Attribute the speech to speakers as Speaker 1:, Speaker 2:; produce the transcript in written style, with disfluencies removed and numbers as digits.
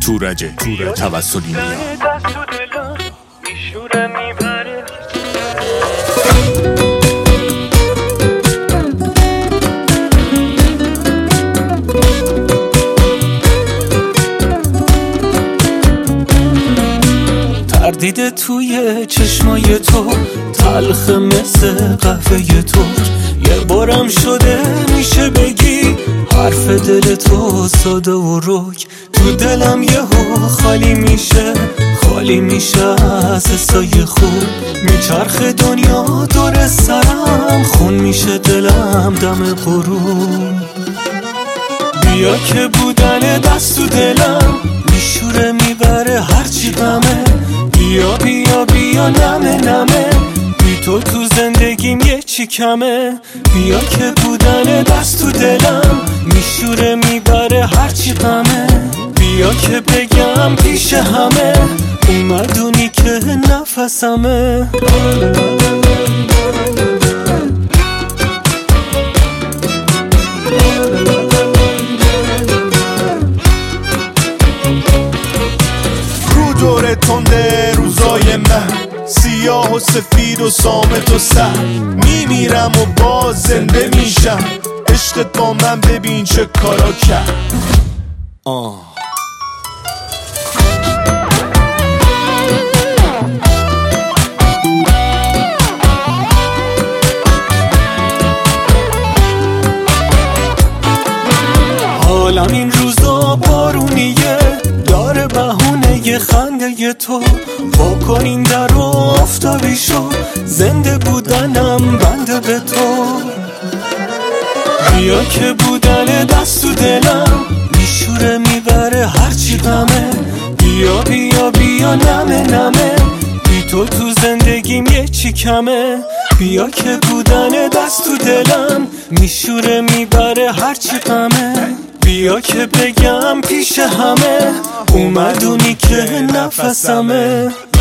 Speaker 1: تورج توسلی
Speaker 2: تردید توی چشمای تو تلخ مثل قهوه تو، یه بارم شده میشه بگی حرف دل تو ساده و رک. تو دلم یهو خالی میشه از حسای خوب. میچرخه دنیا دور سرم، خون میشه دلم دم غروب. بیا که بودن دست تو دلم میشوره میبره هرچی غمه. بیا بیا بیا نمه بی تو زندگیم یه چی کمه. بیا که بودن دست تو دلم میشوره میبره هرچی غمه. بیا که بگم پیش همه اومدونی که نفسمه.
Speaker 3: رو دور تنده روزای من، سیاه و سفید و صامت و سر. میمیرم و باز زنده میشم، عشقت با من ببین چه کارا کرد.
Speaker 2: حالم این روزا بارونیه، داره بهونه یه خنده ی تو. واکن این در و آفتابی شو، زنده بودنم بنده به تو. بیا که بودن دست تو دلم میشوره میبره هرچی غمه. بیا بیا بیا نمه بی تو زندگیم یه چی کمه. بیا که بودن دست تو دلم میشوره میبره هرچی غمه. بیا که بگم پیش همه اومدونی که نفسمه.